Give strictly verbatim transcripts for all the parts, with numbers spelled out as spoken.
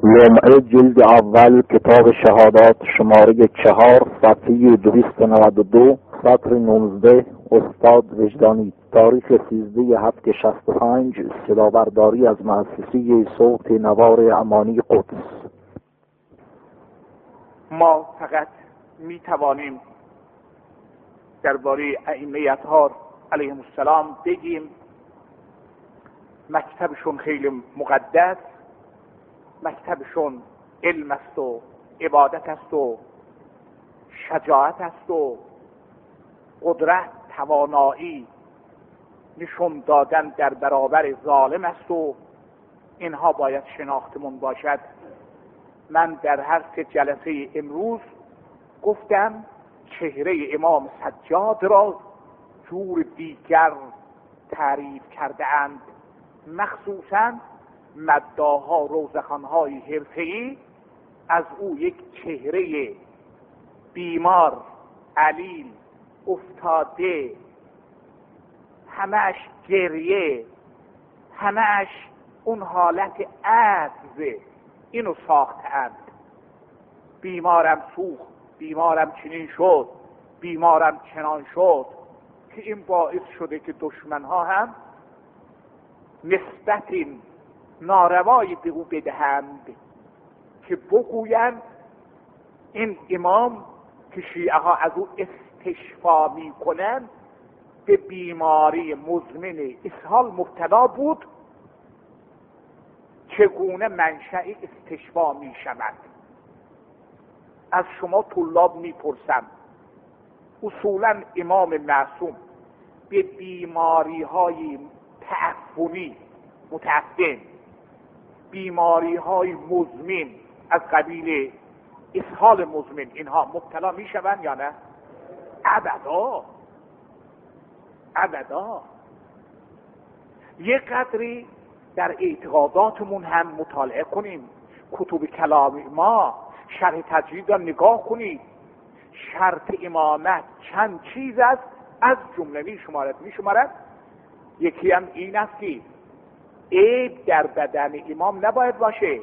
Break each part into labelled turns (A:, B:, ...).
A: لمعه جلد اول کتاب شهادات شماره چهار صفحه دویست و نود و دو سطر نوزده استاد وجدانی تاریخ سیزده هفت شصت و پنج صدابرداری از مؤسسه صوت نوار امانی قدس.
B: ما فقط می توانیم درباره ائمه اطهار علیهم السلام بگیم مکتبشون خیلی مقدس، مکتبشون علم است و عبادت است و شجاعت است و قدرت، توانایی نشون دادن در برابر ظالم است و اینها باید شناختمون باشد. من در هر سه جلسه امروز گفتم چهره امام سجاد را جور دیگر تعریف کرده اند، مخصوصاً مداها روزخوان‌های حرفه‌ای از او یک چهره بیمار، علیل، افتاده، همش گریه، همش اون حالت عجز اینو ساختند. بیمارم سوخت، بیمارم چنین شد، بیمارم چنان شد، که این باعث شده که دشمنها هم نسبت ناروایی به او بدهند که بگویند این امام که شیعه ها از او استشفا می کنند به بیماری مزمن اسهال مبتلا بود، چگونه منشأ استشفا می شود. از شما طلاب می پرسم، اصولا امام معصوم به بیماری های تعفنی متعفن، بیماری های مزمن از قبیل اسهال مزمن اینها مبتلا می شوند یا نه؟ ابدا ابدا. یک قدری در اعتقاداتمون هم مطالعه کنیم، کتب کلام ما، شرح تجرید را نگاه کنید. شرط امامت چند چیز است، از جمله می شمارد می شمارد یکی هم این است که عیب در بدن امام نباید باشه.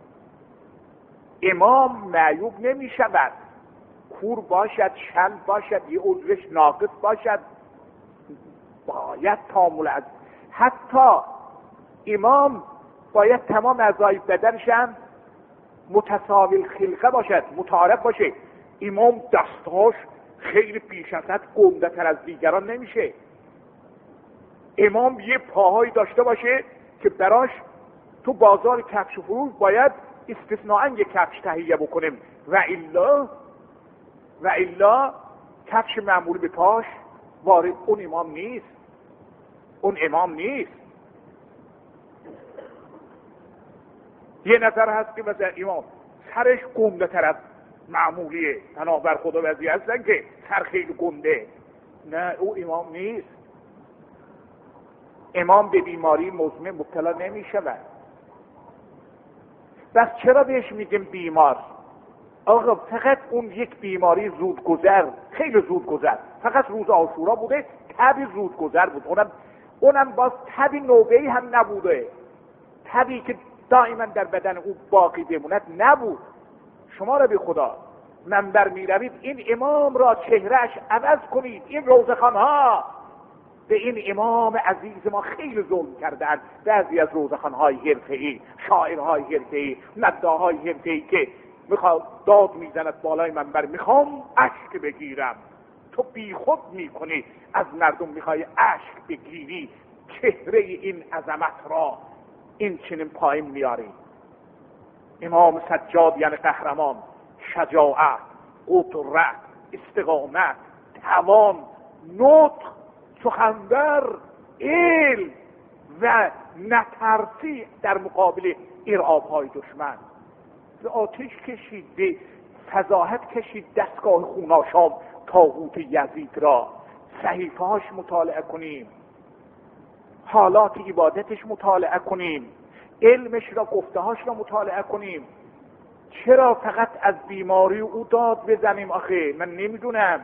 B: امام معیوب نمی شود، کور باشد، شل باشد، یه عضوش ناقص باشد، باید تامل از حتی امام باید تمام اعضای بدنش هم متساوی خلقه باشد، متعارف باشه. امام دستاش خیلی پیش از حد گنده تر از دیگران نمیشه. امام یه پاهایی داشته باشه که براش تو بازار کفش و فروش باید استثناءً یک کفش تهیه بکنیم و الا و الا کفش معمولی به پاش وارد اون امام نیست، اون امام نیست. یه نظر هست که مثلا امام سرش گنده تر از معمولیه، پناه بر خدا وزی هستن که سر خیلی گنده، نه او امام نیست. امام به بیماری مزمن مبتلا نمی شود. بس چرا بهش میگیم بیمار؟ آقا فقط اون یک بیماری زودگذر، خیلی زودگذر، فقط روز عاشورا بوده، تبی زودگذر بود، اونم اونم باز تبی نوبه‌ای هم نبوده، تبی که دائما در بدن او باقی بموند نبود. شما را به خدا منبر می روید این امام را چهرهش عوض کنید. این روزخوان‌ها به این امام عزیز ما خیلی ظلم کردند. بعضی از روزخوان‌های حرفه‌ای، شاعرهای حرفه‌ای، مداح‌های حرفه‌ای که میخواد داد میزند بالای منبر میخوام اشک بگیرم، تو بی خود میکنی از مردم میخوای اشک بگیری، چهره این عظمت را این چنین پایین میاری. امام سجاد یعنی قهرمان، شجاعت، قدرت، استقامت، توان، نطق، سخنور، علم و نترسی در مقابل ارعاب‌های دشمن. به آتش کشید، به فضاحت کشید دستگاه خوناشام طاغوت یزید را. صحیفه‌هاش مطالعه کنیم، حالات عبادتش مطالعه کنیم، علمش را، گفته‌هاش را مطالعه کنیم. چرا فقط از بیماری او داد بزنیم؟ آخه من نمیدونم.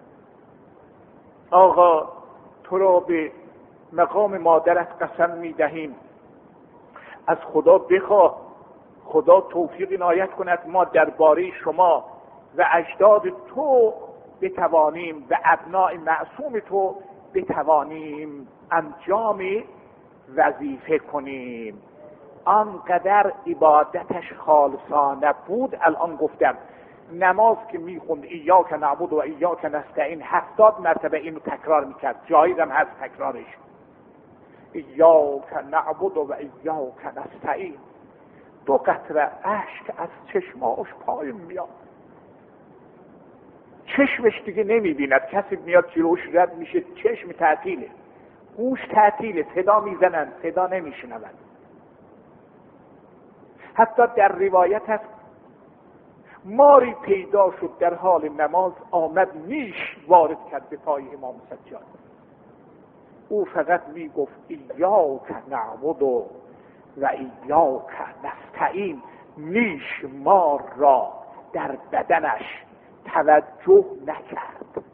B: آقا تو را به مقام مادرت قسم میدهیم، از خدا بخواه خدا توفیق عنایت کند ما درباره شما و اجداد تو بتوانیم و ابناء معصوم تو بتوانیم انجام وظیفه کنیم. آنقدر عبادتش خالصانه بود. الان گفتم نماز که میخوند ایاک نعبد و ایاک نستعین هفتاد مرتبه اینو تکرار میکرد، جایز هم هست تکرارش. ایاک نعبد و ایاک نستعین، دو قطره اشک از چشماش پایین میاد، چشمش دیگه نمیبیند، کسی میاد جلوش رد میشه، چشم تعطیله، گوش تعطیله، صدا میزنن صدا نمیشنون. حتی در روایت هست ماری پیدا شد در حال نماز، آمد نیش وارد کرد به پای امام سجاد. او فقط میگفت ایاک نعبد و ایاک نستعین، نیش مار را در بدنش توجه نکرد.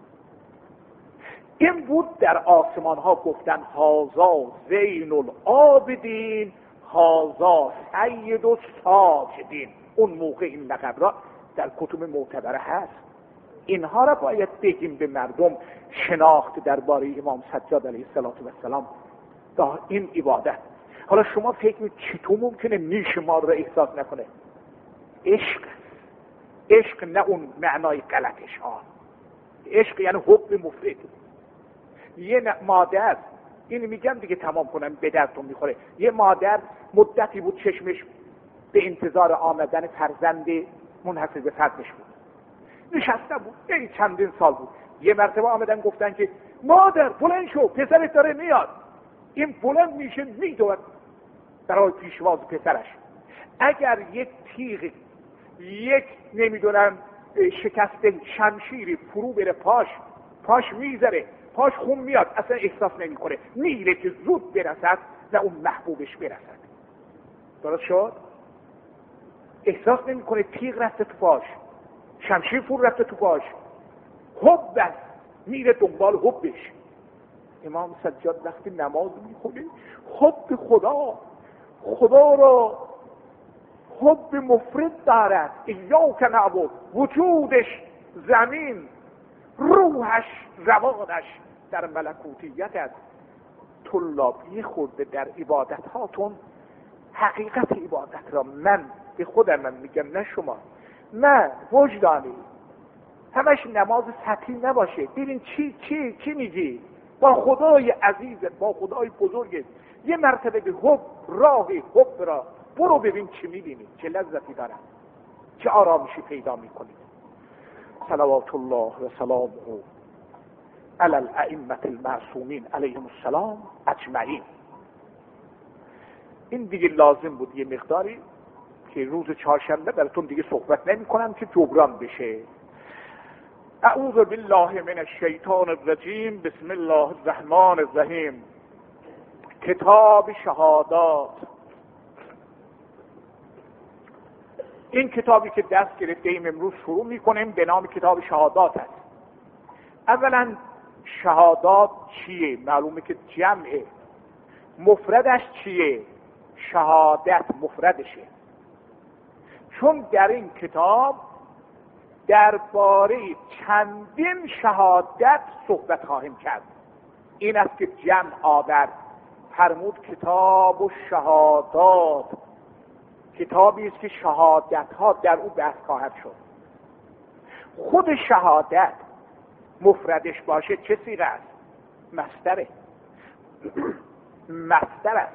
B: این بود در آسمان ها گفتن هازا زین العابدین، هازا سید الساجدین. اون موقع این لقب را در کتب معتبره هست. اینها را باید بگیم به مردم، شناخت درباره امام سجاد علیه السلام دا این عبادت. حالا شما فکر می چطور ممکنه نیش ما را احساس نکنه؟ عشق، عشق نه اون معنای غلطش ها، عشق یعنی حب مفرد. یه مادر، این میگم دیگه تمام کنم به درتون میخوره، یه مادر مدتی بود چشمش به انتظار آمدن فرزند منحصر به فردش بود، نشسته بود، یعنی چندین سال بود. یه مرتبه آمدن گفتن که مادر بلند شو پسرت داره میاد. این بلند میشه میدود برای پیشواز پسرش. اگر یک تیغ، یک نمیدونم شکست شمشیری فرو بره پاش، پاش میذاره، پاش خون میاد، اصلا احساس نمیکنه، میره که زود برسد و اون محبوبش برسد. درست شد؟ احساس نمیکنه تیغ رفته تو پاش، شمشیر فرو رفته تو پاش، حب است، میره دنبال حبش. امام سجاد وقتی نماز میخونه حب خدا، خدا را حب مفرد دارد. ایاک نعبد، وجودش زمین، روحش روانش در ملکوتیت است. طلابی خورده در عبادت هاتون حقیقت عبادت را من به خودم من میگم، نه شما، نه وجدانی، همش نماز سطحی نباشه. ببین چی چی چی میگی با خدای عزیزت، با خدای بزرگت. یه مرتبه به حب، راه حب را برو ببین چی میبینی، چه لذتی داره، چه آرامشی پیدا میکنی. صلوات الله و سلامه علی الائمه المعصومین علیهم السلام اجمعین. این دیگه لازم بود یه مقداری که روز چهارشنبه براتون دیگه صحبت نمی کنم که جبران بشه. اعوذ بالله من الشیطان الرجیم، بسم الله الرحمن الرحیم. کتاب شهادات. این کتابی که دست گرفتیم امروز شروع میکنیم به نام کتاب شهادات است. اولا شهادات چیه؟ معلومه که جمعه. مفردش چیه؟ شهادت مفردشه. چون در این کتاب درباره چندین شهادت صحبت خواهیم کرد. این است که جمع آورد، فرمود کتاب و شهادات، کتابی است که شهادت ها در او بحث خواهد شد. خود شهادت مفردش باشه چه صیغه است؟ مصدره. مصدر است.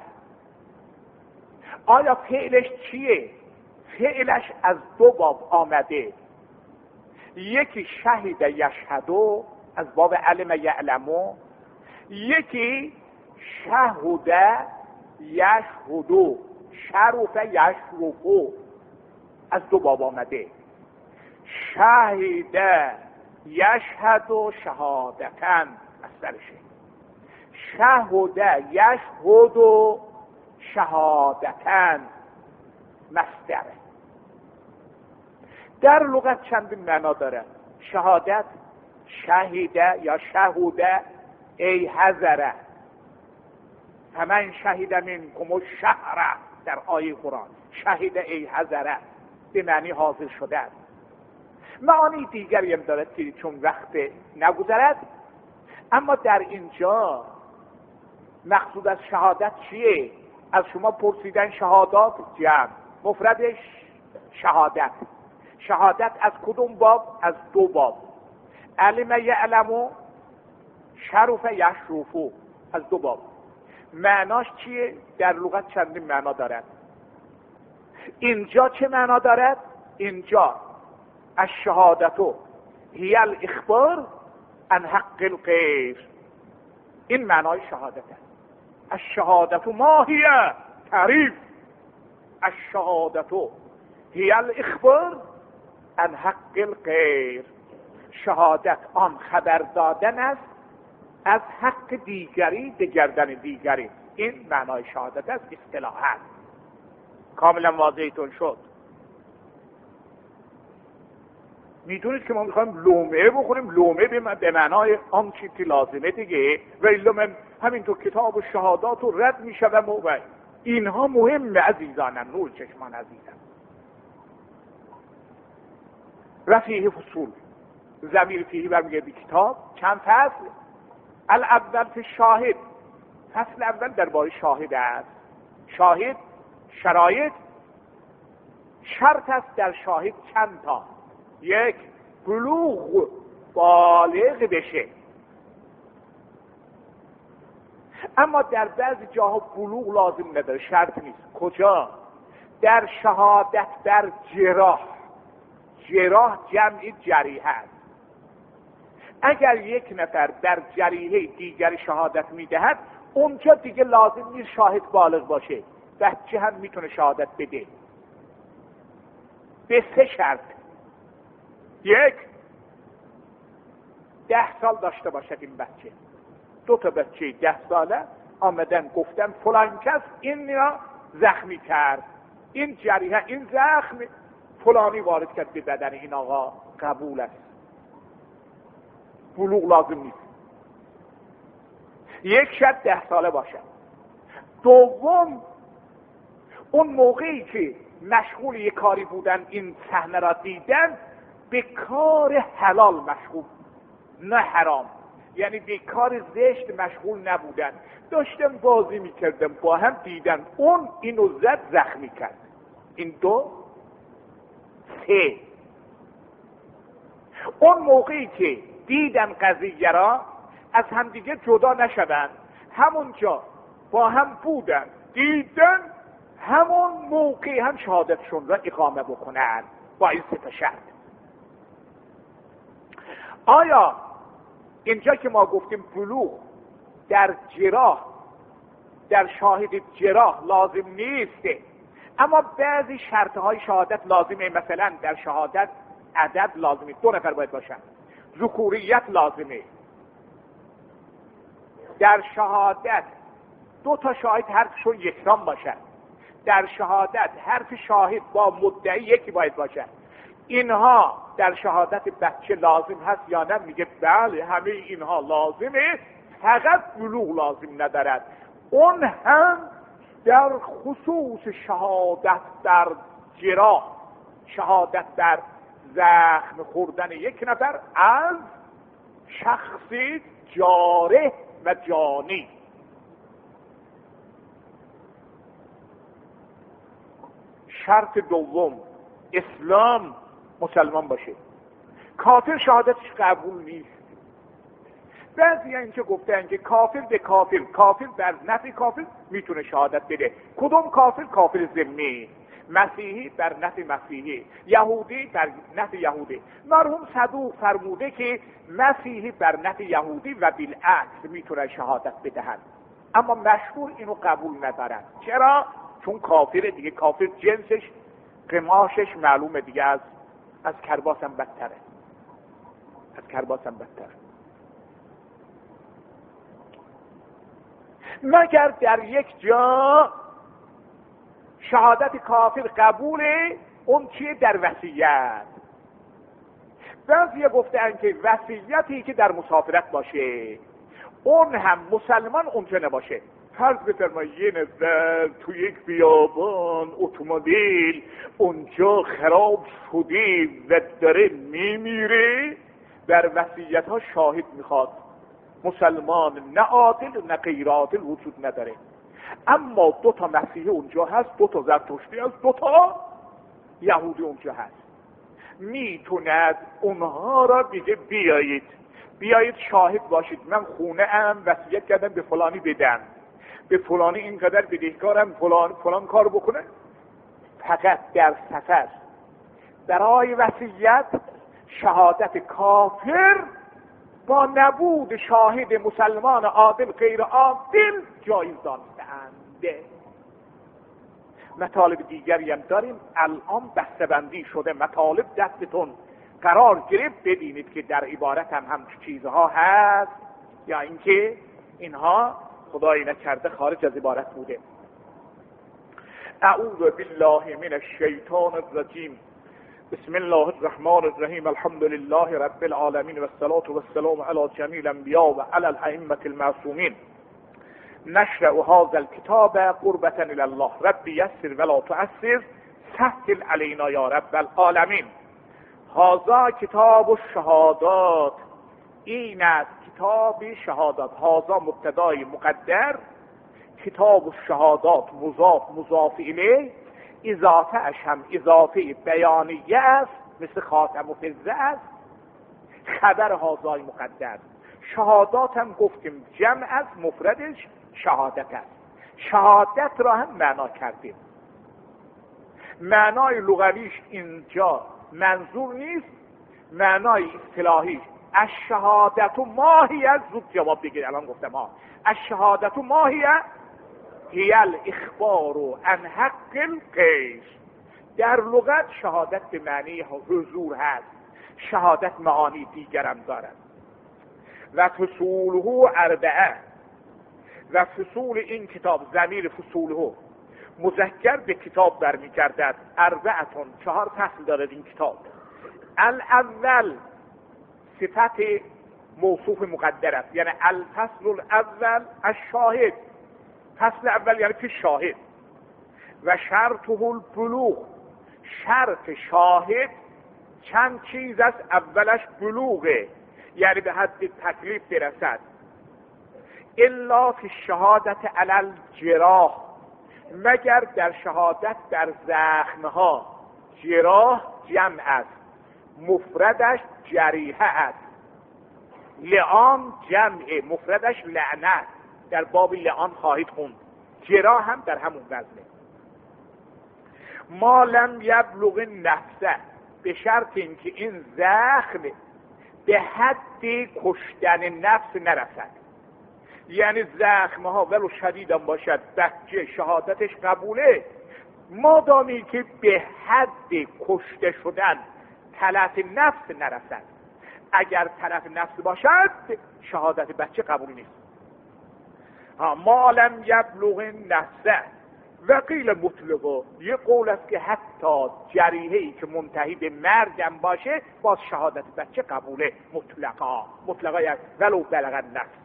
B: آیا فعلش چیه؟ فعلش از دو باب آمده. یکی شهید یشهدو از باب علم یعلمو، یکی شهود یشهدو شرف یشرفو از دو باب آمده. شهید یشهدو شهادتن مصدرشه، شهود یشهدو شهادتن مصدره. در لغت چند معنا داره. شهادت، شهیده یا شهوده، ای حذره، فمن شهید منکم الشهر در آیه قرآن. شهید ای حضرت به معنی حاضر شده است. معانی دیگری هم دارد که چون وقت نگذرد، اما در اینجا مقصود از شهادت چیه؟ از شما پرسیدن شهادات جمع، مفردش شهادت. شهادت از کدوم باب؟ از دو باب. علم یعلم، شرف یشرف، از دو باب. معناش چیه؟ در لغت چندین معنا دارد. اینجا چه معنا دارد؟ اینجا الشهادت هی الاخبار عن حق الغیر، این معنای شهادت است. الشهادت ما هی تعریف، الشهادت هی الاخبار عن حق الغیر، شهادت آن خبر دادن است از حق دیگری به گردن دیگری. این معنای شهادت است اصطلاحاً. کاملا واضحتون شد؟ میدونید که ما میخوایم لومه بخوریم، لومه به معنای آن چیزی که لازمه دیگه، و الا من همینطور کتاب و شهادات رو رد میشوم و اینها مهمه عزیزانم، نور چشمان عزیزم. رفیه فصول، ضمیر فیه برمیگرده کتاب. چند فصل؟ الاول فی شاهد، فصل اول درباره شاهد است. شاهد شرایط، شرط است در شاهد چند تا. یک، بلوغ، بالغ بشه. اما در بعضی جاها بلوغ لازم نداره، شرط نیست. کجا؟ در شهادت بر جراح. جراح جمع جریحه است. اگر یک نفر در جریحه دیگری شهادت میدهد، اونجا دیگه لازم نیست شاهد بالغ باشه، بچه هم میتونه شهادت بده به سه شرط. یک، ده سال داشته باشد این بچه. دو تا بچه ده ساله آمدن گفتن فلان کس این را زخمی کرد، این جریحه، این زخم فلانی وارد کرد به بدن این آقا، قبول است. بلوغ لازم نیست. یک شرط ده ساله باشد. دوم، اون موقعی که مشغول یک کاری بودن، این صحنه را دیدن، به کار حلال مشغول، نه حرام. یعنی به کار زشت مشغول نبودن، داشتن بازی میکردن با هم، دیدن اون اینو زد زخمی کرد. این دو. سه، اون موقعی که دیدن قضیه را از همدیگه جدا نشدن، همونجا با هم بودن، دیدن، همون موقع هم شهادتشون را اقامه بکنن با این سه تا شرط. آیا اینجا که ما گفتیم بلوغ در جراح، در شاهد جراح لازم نیسته، اما بعضی شرطهای شهادت لازمه. مثلا در شهادت عدد لازمه، دو نفر باید باشن. ذکوریت لازمه. در شهادت دو تا شاهد حرفشون یکسان باشن. در شهادت حرف شاهد با مدعی یکی باید باشن. اینها در شهادت بچه لازم هست یا نه؟ میگه بله همه اینها لازمه، فقط بلوغ لازم ندارد. اون هم در خصوص شهادت در جراح، شهادت در زخم خوردن یک نفر از شخص جارح و جانی. شرط دوم، اسلام، مسلمان باشه. کافر شهادتش قبول نیست. بعضی اینکه گفتن که کافر به کافر، کافر بر نفی کافر میتونه شهادت بده. کدوم کافر؟ کافر ذمی. مسیحی بر نفی مسیحی، یهودی بر نفی یهودی. مرحوم صدوق فرموده که مسیحی بر نفی یهودی و بالعکس میتونه شهادت بدهد، اما مشهور اینو قبول ندارن. چرا؟ چون کافر دیگه، کافر جنسش، قماشش معلومه دیگه، از از کرباس هم بدتره، از کرباس هم بدتره. مگر در یک جا شهادت کافر قبوله، اون چیه؟ در وصیت. بعضی گفتن که وصیتی که در مسافرت باشه، اون هم مسلمان اونجا نباشه. فرض بفرمایید یه نفر تو یک بیابان اتومبیل اونجا خراب شده و داره میمیره، در وصیت ها شاهد میخواد. مسلمان نه عادل نه غیر عادل وجود نداره، اما دو تا مسیحی اونجا هست، دو تا زرتشتی هست، دو تا یهودی اونجا هست. میتوند اونها را بگه بیایید بیایید شاهد باشید، من خونه ام وصیت کردم به فلانی بدم، به فلانی اینقدر بدهکارم، فلان فلان کار بکنه. فقط در سفر برای وصیت شهادت کافر با نبود شاهد مسلمان عادل غیر عادل جایز دانسته‌اند. مطالب دیگری هم داریم، الان بسته‌بندی شده مطالب دستتون قرار گرفت، ببینید که در عبارت هم هم چیزها هست یا اینکه اینها خدای نکرده خارج از عبارت بوده. اعوذ بالله من الشیطان الرجیم. بسم الله الرحمن الرحیم. الحمد لله رب العالمین و الصلاة و السلام علی جمیع الانبیاء و علی الائمة المعصومین. نشرع هذا الكتاب قربة الى الله. رب یسر ولا تعسر سهل علینا یا رب العالمین. هذا کتاب الشهادات. این است کتاب شهادات. هذا مبتدای مقدر، کتاب الشهادات مضاف مضاف الیه، اضافه اش هم اضافه بیانیه است، مثل خاتم و فضه است. خبر هذای مقدر. شهادات هم گفتیم جمع از مفردش شهادت است. شهادت را هم معنا کردیم. معنای لغویش اینجا منظور نیست، معنای اصطلاحیش الشهادت ماهیه. زود جواب بگید، الان گفتم ها. الشهادت ماهیه هی الاخبار عن حق الغیر. در لغت شهادت به معنی حضور هست، شهادت معانی دیگرم دارد. و فصوله اربعه. و فصول این کتاب، ضمیر فصوله مذکر به کتاب برمیگردد. اربعتون، چهار فصل دارد این کتاب. الاول صفت موصوف مقدر است، یعنی الفصل الاول الشاهد. فصل اول یعنی که شاهد. و شرطه البلوغ. شرط شاهد چند چیز است. اولش بلوغه، یعنی به حد تکلیف برسد. الا فی الشهادت علی الجراح. مگر در شهادت در زخمها. جراح جمع است، مفردش جریحه است. لعان جمع، مفردش لعنه. در باب لعان خواهید خوند. جراح هم در همون وزنه. ما لم یبلغ نفسه. به شرط اینکه این زخم به حد کشتن نفس نرسد. یعنی زخمها ولو شدیدم باشد، بچه شهادتش قبوله، مادامی که به حد کشته شدن تلف نفس نرسد. اگر تلف نفس باشد شهادت بچه قبول نیست. ما لم یبلغ نفسه. و قیل مطلقه. یه قول است که حتی جریحه‌ای که منتهی به مرگم باشه باز شهادت بچه قبوله. مطلقا مطلقا یعنی ولو بلغ النفس.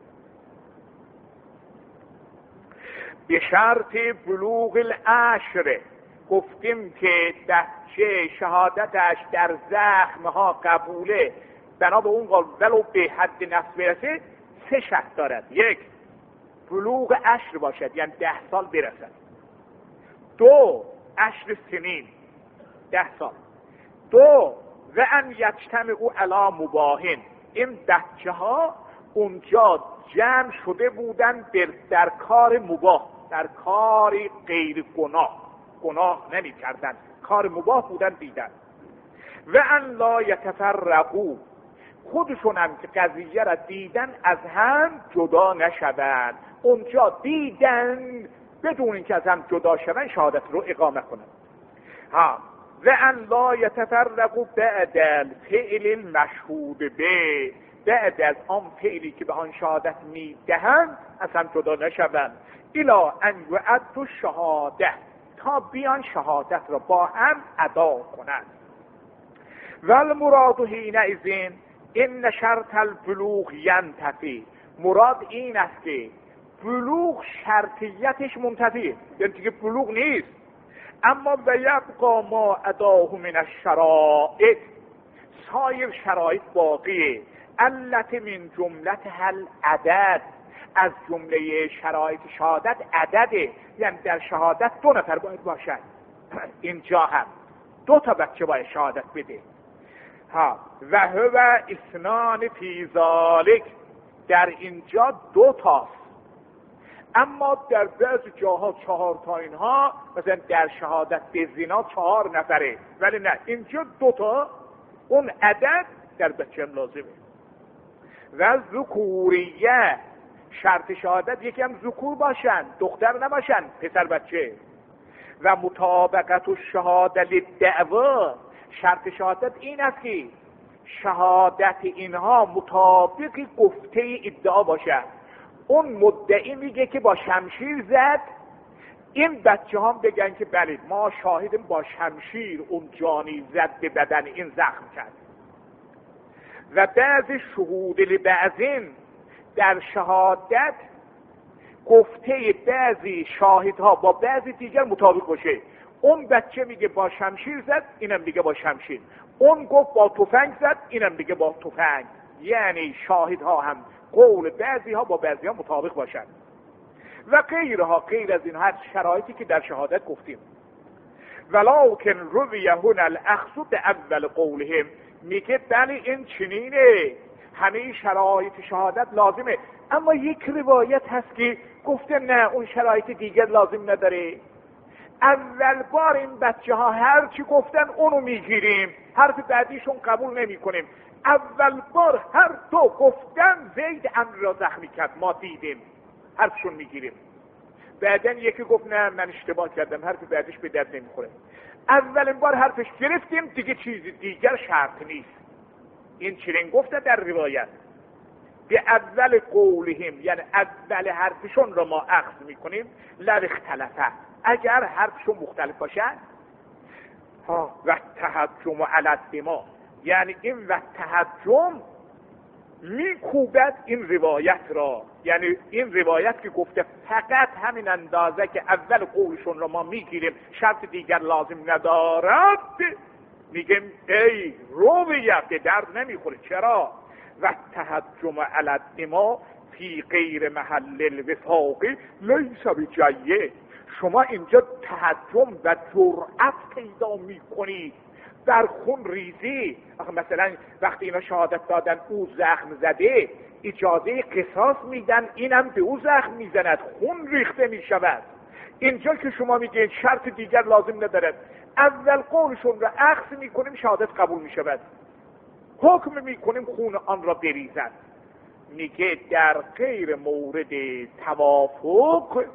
B: به شرط بلوغ العشر. گفتیم که بچه شهادتش در زخمها قبوله، بنا به اون قول ولو به حد نفس برسه. سه شرط دارد. یک، بلوغ عشر باشد، یعنی ده سال برسد. دو، عشر سنین، ده سال. دو، و ان یجتمعوا علی مباهن. این بچه ها اونجا جمع شده بودن در کار مباح، در کار غیر گناه، گناه نمی کردن، کار مباح بودن دیدن. و ان لا یتفرقوا. خودشون هم که قضیه را دیدن از هم جدا نشوند. اونجا دیدن بدون اینکه از هم جدا شوند شهادت رو اقامه کنند. ها. و ان لا یتفرقوا بعد الفعل المشهود به. بعد از آن فعلی که به آن شهادت میدهند از هم جدا نشوند. الا ان یؤدوا شهاده. تا بیان شهادت را با هم ادا کنند. والمراد حینئذ ان شرط البلوغ ینتفی. مراد این است که بلوغ شرطیتش منتفیه، یعنی دیگه بلوغ نیست. اما و یبقا ما اداه من الشرائط، سایر شرایط باقیه. علت من جملت هل عدد، از جمله شرایط شهادت عدده، یعنی در شهادت دو نفر باید باشد. اینجا هم دو تا بچه باید شهادت بده. ها و هو اثنان فی ذالک، در اینجا دو تاست. اما در بعضی جاها چهار تا، اینها مثلا در شهادت به زنا چهار نفره، ولی نه اینجا دو تا. اون عدد در بچه لازمه. و ذکوریه، شرط شهادت یکی هم ذکور باشن، دختر نباشن، پسر بچه. و مطابقت الشهاده للدعوا، شرط شهادت این است که شهادت اینها مطابق گفته ادعا باشد. اون مدعی میگه که با شمشیر زد، این بچه هم بگن که بله ما شاهدیم با شمشیر اون جانی زد به بدن این زخم کرد. و بعض شهود لبعضین، در شهادت گفته بعضی شاهدها با بعضی دیگر مطابق باشه. اون بچه میگه با شمشیر زد، اینم میگه با شمشیر. اون گفت با تفنگ زد، اینم میگه با تفنگ. یعنی شاهدها هم قول بعضی ها با بعضی ها مطابق باشند. و غیرها، غیر از این هر شرایطی که در شهادت گفتیم. ولکن روی هنا الاخذ باول قولهم، میگه بله این چنینه، همه شرایط شهادت لازمه. اما یک روایت هست که گفته نه اون شرایط دیگر لازم نداره. اول بار این بچه ها هر چی گفتن اونو میگیریم، حرف بعدیشون قبول نمی کنیم. اول بار هر دو گفتن زید امر را زخمی کرد، ما دیدیم، حرفشون میگیریم. بعدن یکی گفت نه من اشتباه کردم، حرف بعدیش به درد نمیخوره. اولین بار حرفش گرفتیم، دیگه چیز دیگر شرط نیست. این چنین گفته در روایت. به اول قولهم، یعنی اول حرفشون را ما اخذ میکنیم. لو اختلفه، اگر حرفشون مختلف باشن. ها و تهجم علی الدماء، یعنی این و تهجم میکوبد این روایت را. یعنی این روایت که گفته فقط همین اندازه که اول قولشون را ما میگیریم، شرط دیگر لازم ندارد، میگیم ای رویت به درد نمیخوره. چرا؟ و تهجم علی الدماء فی غیر محل الوفاق لیس بجیه. شما اینجا تهجم و جرأت پیدا میکنید در خون ریزی. مثلا وقتی اینا شهادت دادن او زخم زده، اجازه قصاص میدن، اینم به او زخم میزند، خون ریخته میشود. اینجا که شما میگید شرط دیگر لازم ندارد، اول قولشون را اخذ میکنیم، شهادت قبول میشود، حکم میکنیم خون آن را بریزد. میگه در غیر مورد توافق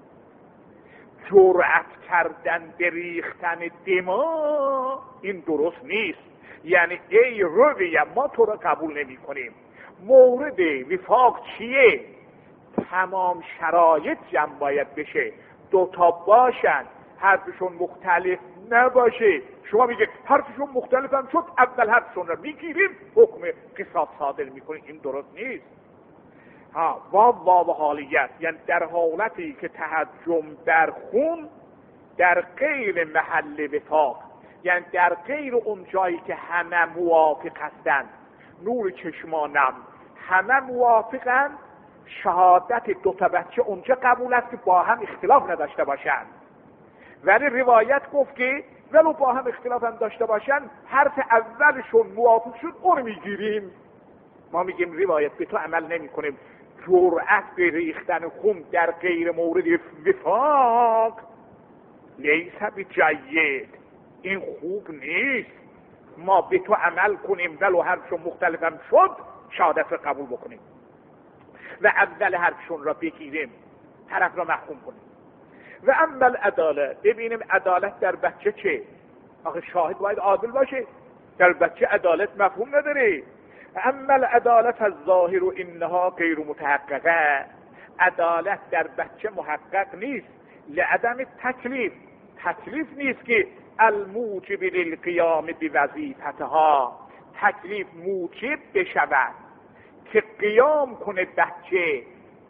B: جرأت کردن به ریختن دما این درست نیست. یعنی ای رویه ما تو را قبول نمی کنیم. مورد وفاق چیه؟ تمام شرایط جمع باید بشه، دوتا باشن، حرفشون مختلف نباشه. شما میگه حرفشون مختلف هم شد، اول حرفشون را میگیریم، حکم قصاص صادر میکنیم. این درست نیست. ها واو واو حالیت، یعنی در حالتی که تهجم در خون در غیر محل وفاق، یعنی در غیر اون جایی که همه موافق هستند، نور چشمانم همه موافقند، شهادت دو تا بچه اونجا قبول است که با هم اختلاف نداشته باشند. ولی روایت گفت که ولو با هم اختلاف هم داشته باشند، حرف اولشون موافق شد اون میگیریم. ما میگیم روایت به تو عمل نمی کنیم. جرأت به ریختن خون در غیر مورد وفاق لیس بجید، این خوب نیست. ما به تو عمل کنیم ولو حرفشون مختلف هم شد، شهادت را قبول بکنیم و اول حرفشون را بگیریم، طرف را محکوم کنیم. و اما العدالت، ببینیم عدالت در بچه چه؟ آخه شاهد باید عادل باشه، در بچه عدالت مفهوم نداره. اما العدالت الظاهر انها غیر متحققه، عدالت در بچه محقق نیست. لعدم تکلیف، تکلیف نیست که الموجب للقیام بوظیفتها، تکلیف موجب بشود که قیام کنه بچه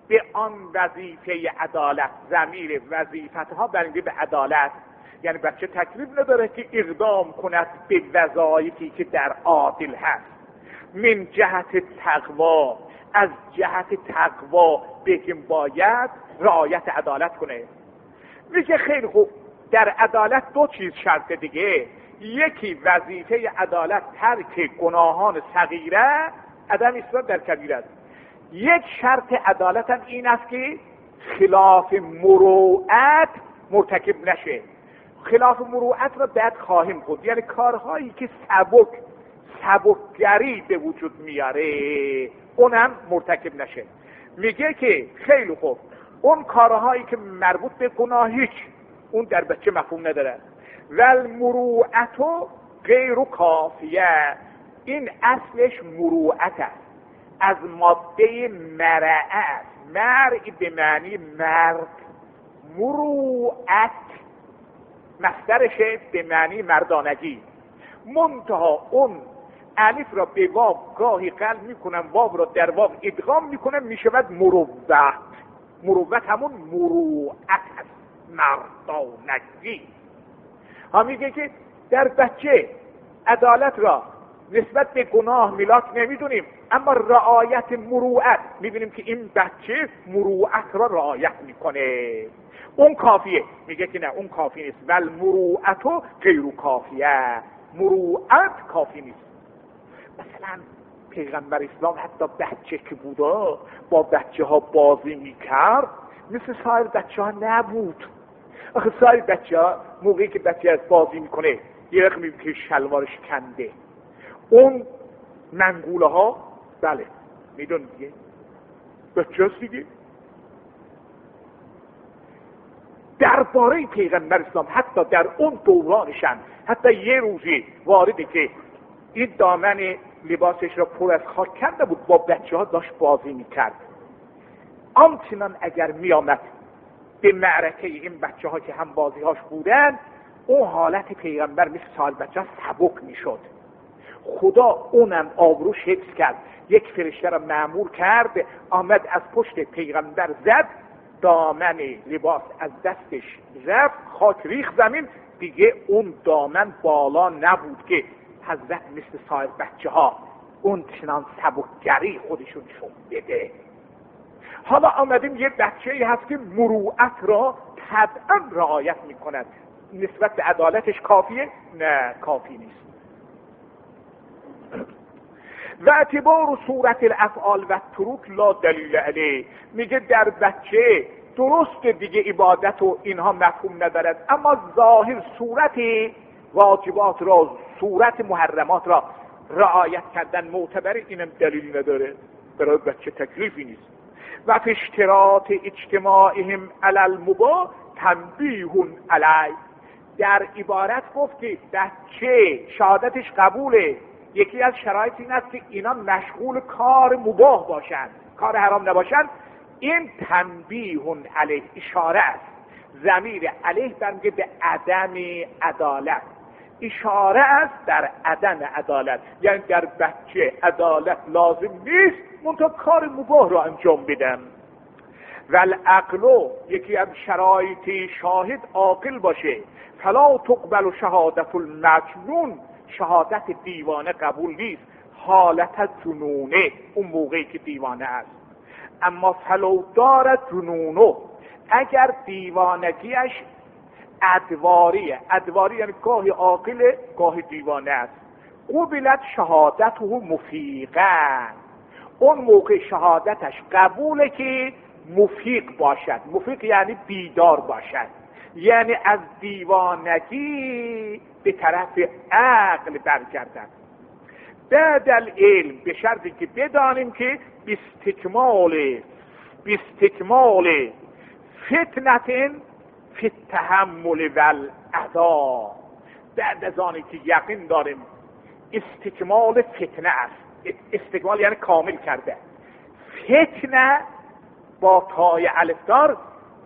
B: به آن وظیفه عدالت. ضمیر وظیفتها برمیگرده به عدالت، یعنی بچه تکلیف نداره که اقدام کند به وظایفی که در عادل هست. من جهت تقوا، از جهت تقوا بگیم باید رعایت عدالت کنه. میگه خیلی خوب، در عدالت دو چیز شرط دیگه، یکی وظیفه عدالت ترک گناهان صغیره، عدم اصرار در کبیره است. یک شرط عدالت هم این است که خلاف مروءت مرتکب نشه. خلاف مروءت را بعد خواهیم گفت، یعنی کارهایی که سبک سبکگری به وجود میاره اونم مرتکب نشه. میگه که خیلی خوب، اون کارهایی که مربوط به گناه هیچ، اون در بچه مفهوم نداره. والمروءت غیر کافیه، این اصلش مروءت است، از ماده مرعه است. مرع به معنی مرد، مروءت مصدرشه به معنی مردانگی. منتها اون الف را به واو گاهی قلب میکنن، واو را در واو ادغام میکنن، میشود مروت. مروت همون مروءت است، مردانگی. ها میگه که در بچه عدالت را نسبت به گناه ملاک نمیدونیم، اما رعایت مروءت میبینیم که این بچه مروءت را رعایت میکنه، اون کافیه. میگه که نه، اون کافی نیست. ول مروءت غیر کافیه، مروءت کافی نیست. مثلا پیغمبر اسلام حتی بچه که بوده با بچه ها بازی میکرد، مثل سایر بچه ها نبود. آخه سایر بچه ها موقعی که بچه از بازی میکنه یه وقت میبینی که شلوارش کنده، اون منگوله ها بله میدون دیگه بچه هست دیگه. درباره پیغمبر اسلام حتی در اون دورانشن، حتی یه روزی وارده که این دامن لباسش را پر از خاک کرده بود، با بچه ها داشت بازی میکرد. آنچنان اگر میامد به معرکه این بچه ها که هم بازی هاش بودن، اون حالت پیغمبر مثل سال بچه ها سبک میشد. خدا اونم آبروش حفظ کرد، یک فرشته را مأمور کرد، آمد از پشت پیغمبر زد، دامن لباس از دستش رفت، خاک ریخ زمین، دیگه اون دامن بالا نبود که حضرت مثل سایر بچه ها اون چنان سبکگری خودشون شون بده. حالا آمدیم یه بچه‌ای هست که مروءت را طبعا رعایت میکند، نسبت به عدالتش کافیه؟ نه، کافی نیست. و اعتبار صورت الافعال و تروک لا دلیل علیه، میگه در بچه درست دیگه عبادت و اینها مفهوم ندارد، اما ظاهر صورت واجبات را، صورت محرمات را رعایت کردن معتبر، اینم دلیل نداره، برای بچه تکلیفی نیست. و فی اشتراط اجتماعهم علی المباح تنبیه علی، در عبارت گفت که بچه شهادتش قبوله، یکی از شرایط این است که اینا مشغول کار مباح باشند، کار حرام نباشند. این تنبیه علیه، اشاره است. ضمیر علیه برمیگه به عدم عدالت، اشاره است در عدم عدالت، یعنی در بچه عدالت لازم نیست، منتها کار مباح را انجام بدن. والعقل، یکی از شرایط شاهد عاقل باشه. فلا تقبل شهادت المجنون، شهادت دیوانه قبول نیست، حالت جنونه، اون موقعی که دیوانه است. اما فلو دارد جنونو، اگر دیوانگیش ادواریه، ادواری یعنی گاهی عاقل گاهی دیوانه است، قبلت شهادته مفیقا، اون موقع شهادتش قبوله که مفیق باشد. مفیق یعنی بیدار باشد، یعنی از دیوانگی به طرف عقل برگردد. بعد العلم، به شرطی که بدانیم که باستکمال باستکمال فتنة فی التحمل والعطا، بعد از آنی که یقین داریم استکمال فتنه است، استکمال یعنی کامل کرده، فتنه با تای الفدار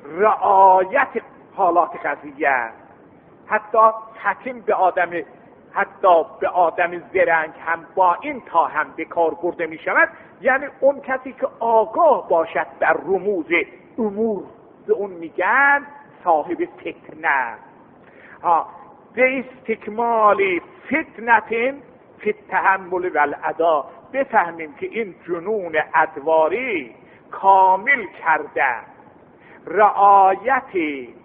B: رعایت حالات قضیه. حتی حکیم به آدم حتی به آدم زرنگ هم با این تا هم به کار برده می شود، یعنی اون کسی که آگاه باشد در رموز امور، به اون میگن صاحب فتنه. ها به استکمال فتنت فی التحمل و الادا، بفهمیم که این جنون ادواری کامل کرده رعایت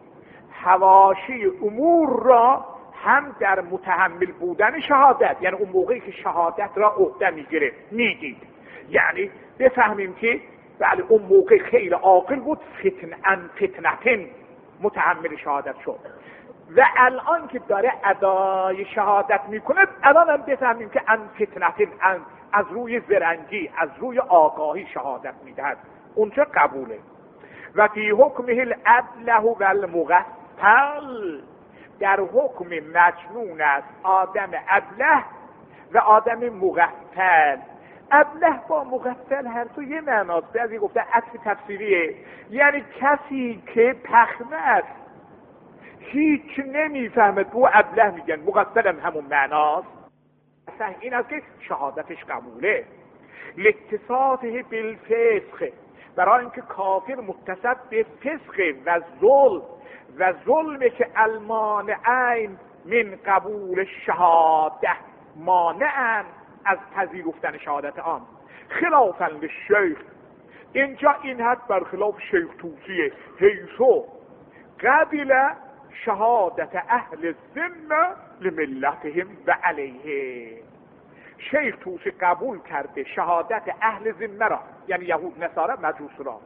B: حواشی امور را هم در متحمل بودن شهادت، یعنی اون موقعی که شهادت را عهده میگیره میدید، یعنی بفهمیم که بله اون موقع خیلی عاقل بود، فتن ان فتنتن متحمل شهادت شد، و الان که داره ادای شهادت میکنه الان هم بفهمیم که ان فتنتن ان از روی زرنگی، از روی آگاهی شهادت میدهد، اونجا قبوله. و فی حکمه الابله و المغفل، در حکم مجنون است آدم ابله و آدم مغفل. ابله با مغفل هر تو یه معناست، بعضی گفته عطف تفسیریه، یعنی کسی که پخمه است، هیچ نمیفهمه، تو ابله میگن، مغفل هم همون معناست. اصلا این است که شهادتش قبوله. لاتصافه بالفسق، برای اینکه کافر متصف به فسق و ظلم و ظلم که المانعین من قبول شهاده، مانعن از پذیرفتن شهادت آن. خلافاً للشیخ، اینجا این حد برخلاف شیخ توسیه، حیثو قبل شهادت اهل ذمه لملتهم و علیه. شیخ توسی قبول کرده شهادت اهل ذمه را، یعنی یهود نصارا مجوس را،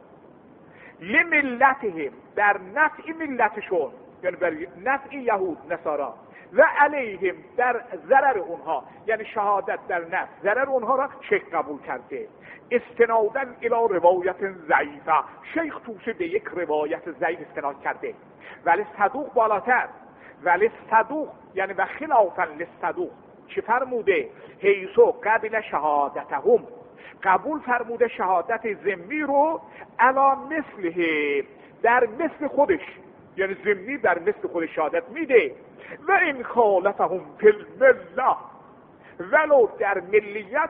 B: لملتهم در نفع ملتشون، یعنی بر نفع یهود نصارا، و علیهم در ضرر اونها، یعنی شهادت در نفع ضرر اونها را شیخ قبول کرده. استنادن الی روایت ضعیفه، شیخ توسی به یک روایت ضعیف استناد کرده. ولی صدوق بالاتر، ولی صدوق یعنی و خلافا للصدوق چه فرموده؟ حیثو قبل شهادتهم، قبول فرموده شهادت ذمی رو علا مثله، در مثل خودش، یعنی ذمی در مثل خودش شهادت میده. و این خالفهم فی المله، ولو در ملیت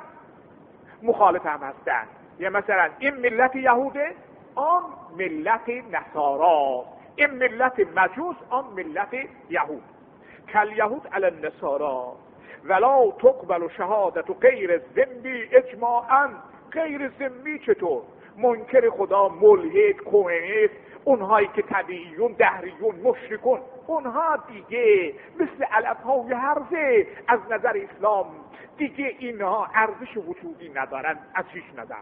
B: مخالف هم هستن، یعنی مثلا این ملت یهوده، آن ملت نصارا، این ملت مجوس، آن ملت یهود. کل یهود علی النصارا ولا تقبل شهادت غیر ذمی اجماعا. غیر ذمی چطور؟ منکر خدا، ملحد، کوهنیست، اونهایی که طبیعیون، دهریون، مشرکون، اونها دیگه مثل علفهای هرزه از نظر اسلام دیگه اینها ارزش وجودی ندارن، از هیچ نظر.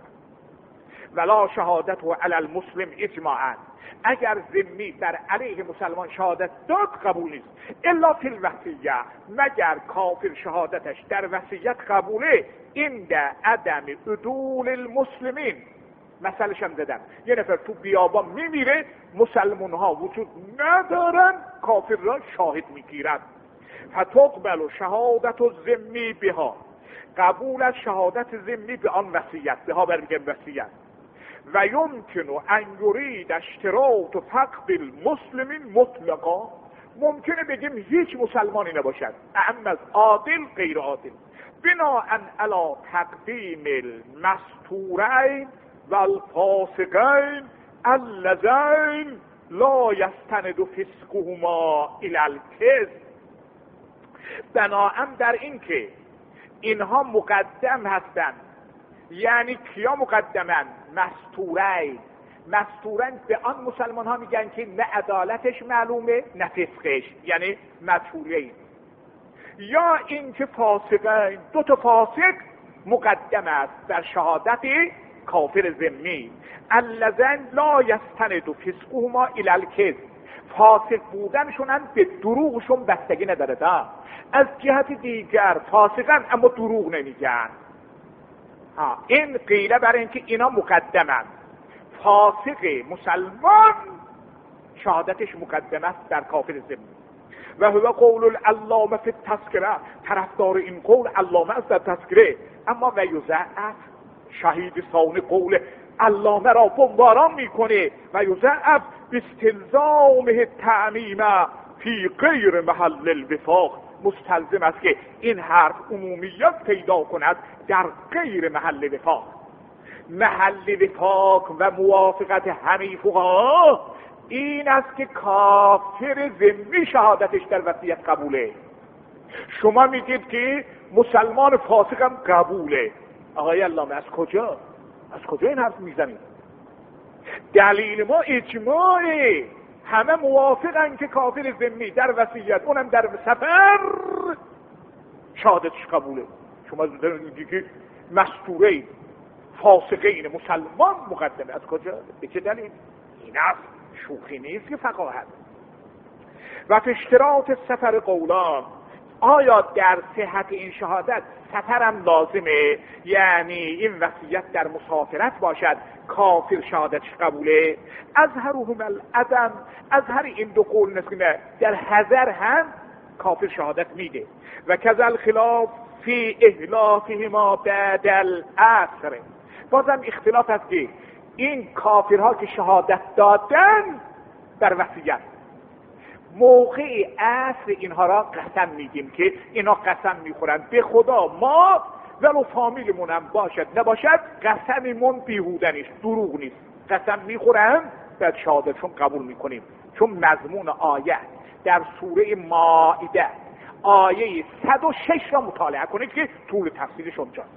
B: ولا شهادت و علی المسلم اجماعا، اگر ذمی در علیه مسلمان شهادت داد قبول نیست، الا فی الوصیه، مگر کافر شهادتش در وصیت قبوله. این در عدم عدول المسلمین، مثلش هم زدن، یه نفر تو بیابان میمیره، مسلمان ها وجود ندارن، کافر را شاهد میگیرد. فتقبل شهادت الذمی بها، قبول از شهادت ذمی به آن وصیت، بها برمیگم وصیت. و یمکن ان یرید اشتراط فقد المسلمین مطلقا، ممکنه بگیم هیچ مسلمانی نباشد، اعم از عادل غیر عادل، بناءً علی تقدیم المستورین و الفاسقین اللذین لا یستند فسقهما الی الکذب، بناءً در این که اینها مقدم هستند. یعنی کیا مقدمن؟ مستورین. مستورین به آن مسلمان ها میگن که نه عدالتش معلومه نه فسقش، یعنی مجهولین. یا این که فاسقین، دو تا فاسق مقدم است در شهادت کافر ذمی. اللذین لا یستند فسقهما الی الکذب، فاسق بودنشون به دروغشون بستگی نداره، دا از جهت دیگر فاسقن اما دروغ نمیگن. ها این قیله برای اینکه اینا مقدمن. فاسق مسلمان شهادتش مقدم است در کافر ذمی. و هو قول العلامه فی التذکره، طرفدار این قول علامه است در تذکره. اما و یضعف، شهید ثانی قول علامه را بمباران میکنه. و یضعف باستلزامه تعمیم فی غیر محل الوفاق، مستلزم است که این حرف عمومیت پیدا کند در غیر محل وفاق. محل وفاق و موافقت همه فقها این است که کافر ذمی شهادتش در وصیت قبوله. شما میگید که مسلمان فاسق هم قبوله. آقای علامه از کجا؟ از کجا این حرف میزنید؟ دلیل ما اجماعه، همه موافقن که کافر ذمی در وصیت اونم در سفر شهادتش قبوله. شما میگید که مستوره فاسقین مسلمان مقدمه. از کجا؟ به چه دلیل؟ این است شوخی نیست که فقاهت. و فی اشتراط سفر قولان، آیا در صحت این شهادت سفرم لازمه؟ یعنی این وصیت در مسافرت باشد کافر شهادتش قبوله؟ اظهرهم العدم، اظهر این دو قول نسبه در حضر هم کافر شهادت میده. و کذل خلاف فی اهلافهما بعد العصر، بازم اختلاف هست که این کافرها که شهادت دادن در وصیت موقع عصر اینها را قسم میگیم که اینا قسم میخورن به خدا ما ولو فامیلمون هم باشد نباشد قسممون بیهوده نیست، دروغ نیست، قسم میخورن بعد شهادتشون قبول میکنیم. چون مضمون آیه در سوره مائده آیه صد و شش را مطالعه کنید که طول تفسیرش اونجاست.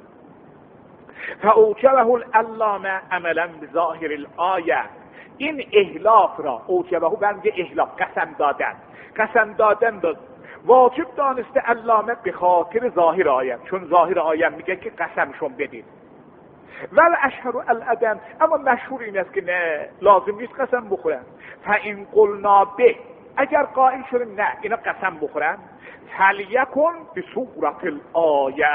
B: فاوجبه العلامه عملا بظاهر الآیه، این احلاف را اوجبه بنده احلاف قسم دادن قسم دادن داد واجب دانسته علامه به خاطر ظاهر آیه، چون ظاهر آیه میگه که قسمشون بدید. ول اشهر العدم، اما مشهور این است که نه لازم نیست قسم بخورن. فاین قلنا به، اگر قائل شدیم نه اینا قسم بخورن، فلیکن به صورت الآیه،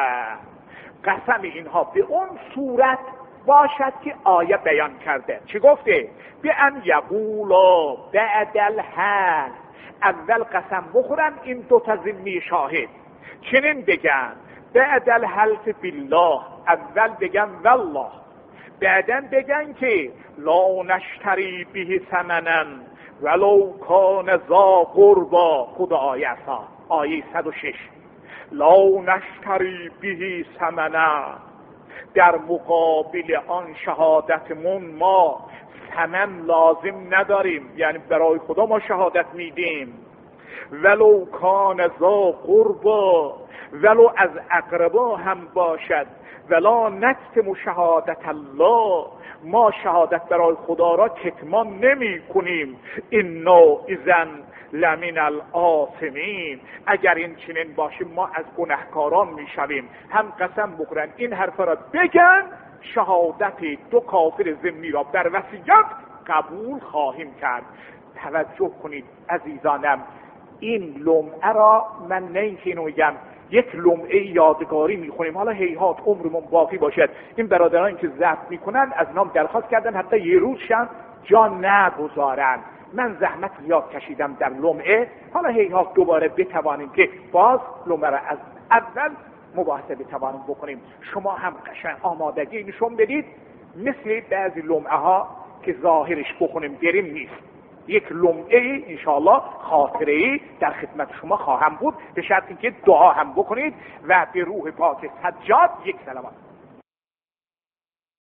B: قسم اینها به اون صورت باشد که آیه بیان کرده. چی گفته؟ به ان یقولا بعد الحل، اول قسم بخورن این دو تا ذمی شاهد، چنین بگن بعد الحلف بالله، اول بگن والله، بعدن بگن که لا نشتری به ثمنا ولو کان ذا قربا. خود آیه ها آیه صد و شش، لا نشتری به ثمنا، در مقابل آن شهادتمون ما ثمن لازم نداریم، یعنی برای خدا ما شهادت میدیم. ولو کان ذا قربا، ولو از اقربا هم باشد. ولا نکتم شهادت الله، ما شهادت برای خدا را کتمان نمی کنیم. انا اذن لمن الآثمین، اگر این چنین باشیم ما از گناهکاران میشویم. هم قسم بخورن این حرف را بگن، شهادت دو کافر ذمی را در وصیت قبول خواهیم کرد. توجه کنید عزیزانم، این لمعه را من نه اینکه اینو میگم یک لمعه یادگاری میخونیم حالا هیهات عمرمون باقی باشد. این برادران که ضبط میکنن از نام درخواست کردن حتی یه روز شم جا نگذارن. من زحمت زیاد کشیدم در لمعه، حالا هیهات دوباره بتوانیم که باز لمعه را از اول مباحثه بتوانیم بکنیم. شما هم قشنگ آمادگی نشون بدید، مثل بعضی لمعه ها که ظاهرش بخونیم بریم نیست. یک لمعه انشاءالله خاطره‌ای در خدمت شما خواهم بود، به شرط اینکه دعا هم بکنید و به روح پاک سجاد یک سلام.